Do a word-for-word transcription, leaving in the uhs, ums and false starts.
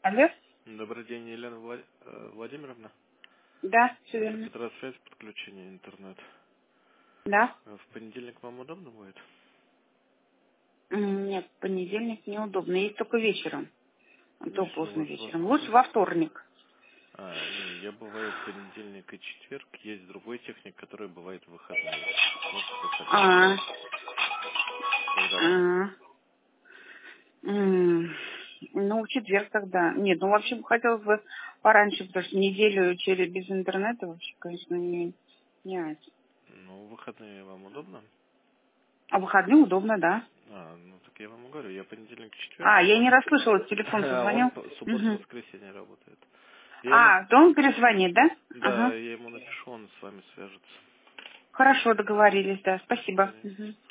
Алло? Добрый день, Елена Влад- э, Владимировна. Да, все Это верно. Петросвязь, подключение интернет. Да? Э, В понедельник вам удобно будет? М, Нет, в понедельник неудобно. Есть только вечером. То Конечно, у поздно вас вечером. во- Лучше во вторник. А, не, я бываю в понедельник и четверг. Есть другой техник, который бывает в выходные. Может, вы хотите, А, когда вам? а, м, ну, в четверг тогда. Нет, ну, вообще бы хотелось бы пораньше, потому что неделю через без интернета вообще, конечно, не, не ать. Ну, в выходные вам удобно? А в выходные удобно, да. А, ну так я вам говорю, я понедельник, четверг, А, я не может. расслышала, телефон А он позвонил. по- Мгм. суббота-воскресенье работает. Я ему, А, то он перезвонит, да? да, Ага. я ему напишу, он с вами свяжется. Хорошо, договорились, да. Спасибо. Извините. Мгм.